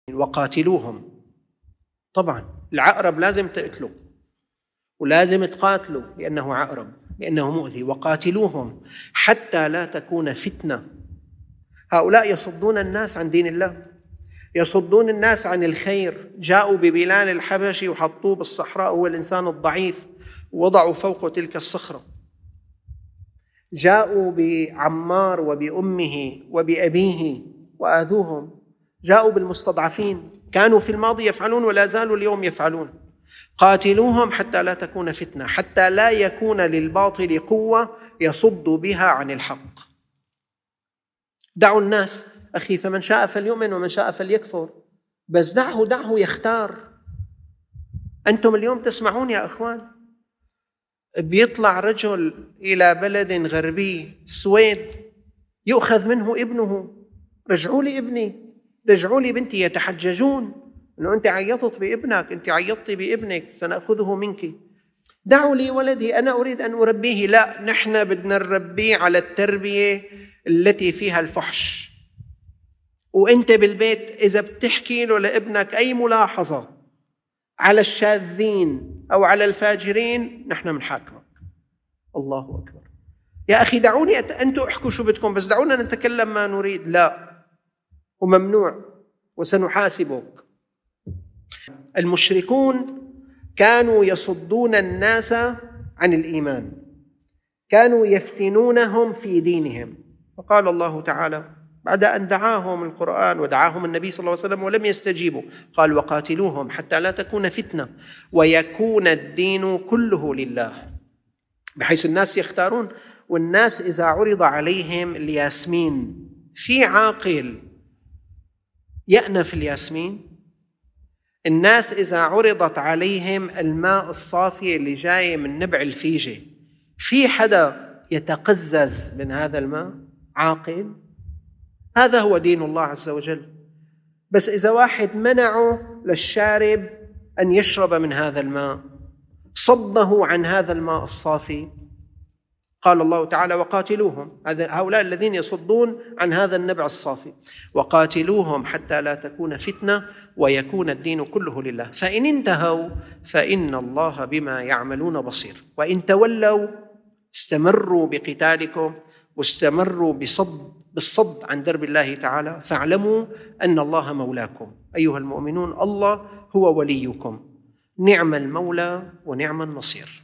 وقاتلوهم. طبعا العقرب لازم تقتله ولازم تقاتله لأنه عقرب، لأنه مؤذي. وقاتلوهم حتى لا تكون فتنة. هؤلاء يصدون الناس عن دين الله، يصدون الناس عن الخير. جاءوا ببلال الحبشي وحطوه بالصحراء، هو الإنسان الضعيف، ووضعوا فوقه تلك الصخرة. جاءوا بعمار وبأمه وبأبيه وآذوهم. جاءوا بالمستضعفين، كانوا في الماضي يفعلون ولا زالوا اليوم يفعلون. قاتلوهم حتى لا تكون فتنة، حتى لا يكون للباطل قوة يصد بها عن الحق. دعوا الناس أخي، فمن شاء فليؤمن ومن شاء فليكفر، بس دعه يختار. أنتم اليوم تسمعون يا أخوان، بيطلع رجل إلى بلد غربي السويد يؤخذ منه ابنه. رجعوا لي ابني، رجعوا لي بنتي. يتحججون أنه أنت عيطت بابنك، أنت عيطت بابنك، سنأخذه منك. دعوا لي ولدي، أنا أريد أن أربيه. لا، نحن بدنا نربيه على التربية التي فيها الفحش. وأنت بالبيت إذا بتحكي له لابنك أي ملاحظة على الشاذين أو على الفاجرين، نحن منحاكمك. الله أكبر. يا أخي دعوني أنتوا احكوا شو بدكم، بس دعونا نتكلم ما نريد. لا، وممنوع، وسنحاسبك. المشركون كانوا يصدون الناس عن الإيمان، كانوا يفتنونهم في دينهم. فقال الله تعالى بعد أن دعاهم القرآن ودعاهم النبي صلى الله عليه وسلم ولم يستجيبوا، قال وقاتلوهم حتى لا تكون فتنة ويكون الدين كله لله، بحيث الناس يختارون. والناس إذا عرض عليهم الياسمين، في عاقل يأنف الياسمين؟ الناس إذا عرضت عليهم الماء الصافي اللي جاي من نبع الفيجة، في حدا يتقزز من هذا الماء؟ عاقل؟ هذا هو دين الله عز وجل. بس إذا واحد منعه للشارب أن يشرب من هذا الماء، صده عن هذا الماء الصافي، قال الله تعالى وقاتلوهم، هؤلاء الذين يصدون عن هذا النبع الصافي، وقاتلوهم حتى لا تكون فتنة ويكون الدين كله لله. فإن انتهوا فإن الله بما يعملون بصير، وإن تولوا استمروا بقتالكم واستمروا بالصد عن درب الله تعالى، فاعلموا أن الله مولاكم. أيها المؤمنون، الله هو وليكم، نعم المولى ونعم النصير.